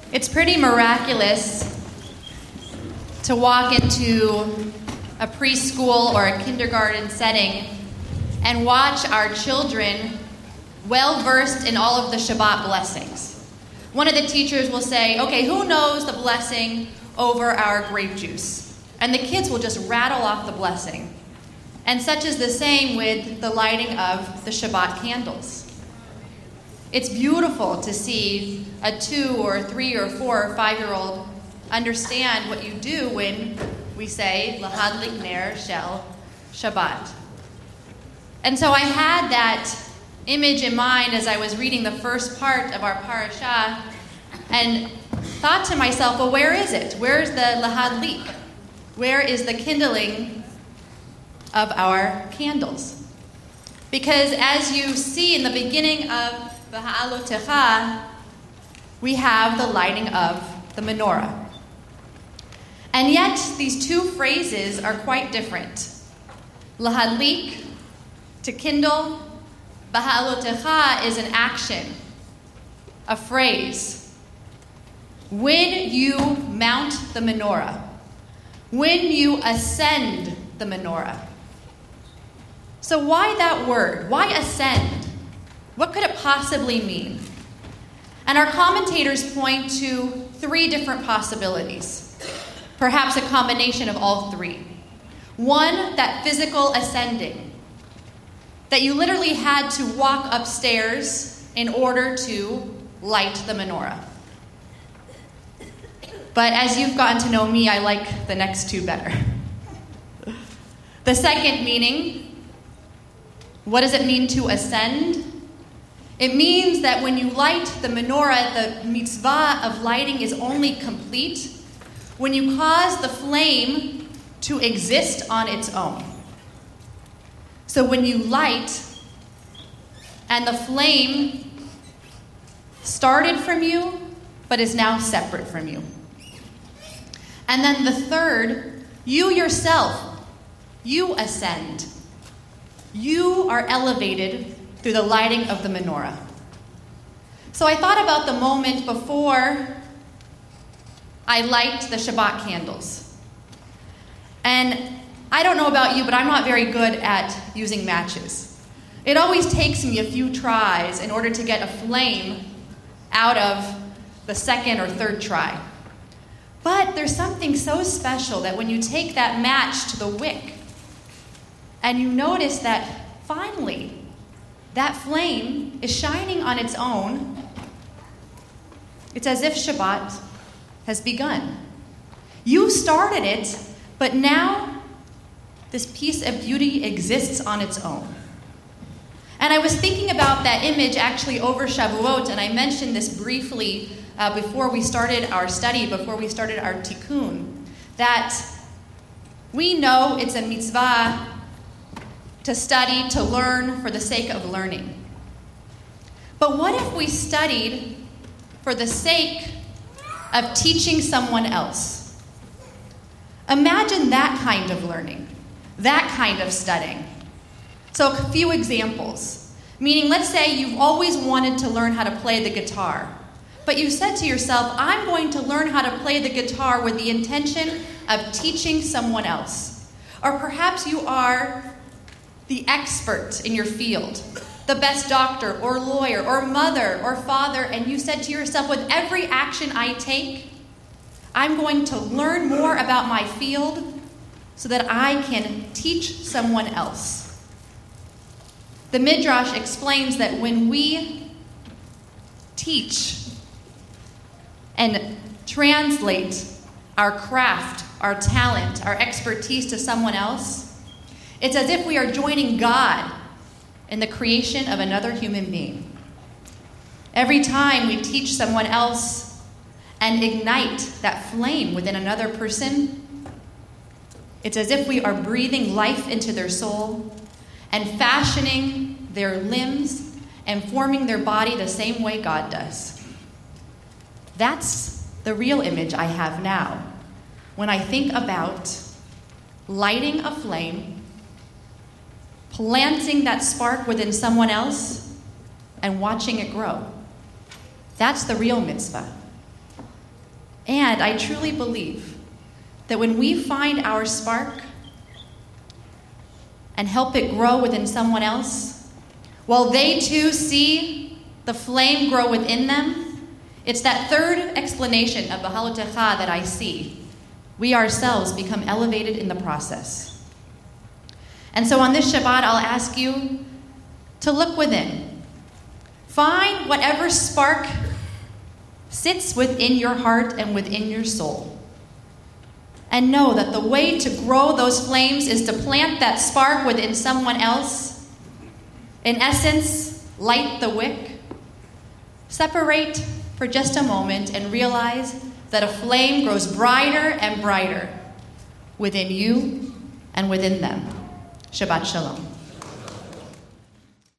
It's pretty miraculous to walk into a preschool or a kindergarten setting and watch our children well versed in all of the Shabbat blessings. One of the teachers will say, okay, who knows the blessing over our grape juice? And the kids will just rattle off the blessing. And such is the same with the lighting of the Shabbat candles. It's beautiful to see a 2 or 3 or 4 or 5-year-old understand what you do when we say Lahadlik Ner Shel Shabbat. And so I had that image in mind as I was reading the first part of our parashah and thought to myself, well, where is it? Where's the Lahadlik? Where is the kindling of our candles? Because as you see in the beginning of V'ha'alotecha, we have the lighting of the menorah. And yet, these two phrases are quite different. Lahadlik, to kindle. V'ha'alotecha is an action, a phrase. When you mount the menorah, when you ascend the menorah. So why that word? Why ascend? What could it possibly mean? And our commentators point to 3 different possibilities. Perhaps a combination of all 3. One, that physical ascending. That you literally had to walk upstairs in order to light the menorah. But as you've gotten to know me, I like the next 2 better. The second meaning, what does it mean to ascend? It means that when you light the menorah, the mitzvah of lighting is only complete when you cause the flame to exist on its own. So when you light and the flame started from you, but is now separate from you. And then the third, you yourself, you ascend. You are elevated through the lighting of the menorah. So I thought about the moment before I light the Shabbat candles. And I don't know about you, but I'm not very good at using matches. It always takes me a few tries in order to get a flame out of the second or third try. But there's something so special that when you take that match to the wick and you notice that finally that flame is shining on its own, it's as if Shabbat has begun. You started it, but now this piece of beauty exists on its own. And I was thinking about that image actually over Shavuot, and I mentioned this briefly before we started our study, before we started our tikkun, that we know it's a mitzvah to study, to learn for the sake of learning. But what if we studied for the sake of teaching someone else? Imagine that kind of learning, that kind of studying. So a few examples. Meaning, let's say you've always wanted to learn how to play the guitar, but you said to yourself, I'm going to learn how to play the guitar with the intention of teaching someone else. Or perhaps you are the expert in your field, the best doctor or lawyer or mother or father, and you said to yourself, with every action I take, I'm going to learn more about my field so that I can teach someone else. The Midrash explains that when we teach and translate our craft, our talent, our expertise to someone else, it's as if we are joining God in the creation of another human being. Every time we teach someone else and ignite that flame within another person, it's as if we are breathing life into their soul and fashioning their limbs and forming their body the same way God does. That's the real image I have now when I think about lighting a flame, planting that spark within someone else, and watching it grow. That's the real mitzvah. And I truly believe that when we find our spark and help it grow within someone else, while they too see the flame grow within them, it's that third explanation of Bahalutecha that I see. We ourselves become elevated in the process. And so on this Shabbat, I'll ask you to look within. Find whatever spark sits within your heart and within your soul. And know that the way to grow those flames is to plant that spark within someone else. In essence, light the wick. Separate for just a moment and realize that a flame grows brighter and brighter within you and within them. Shabbat Shalom.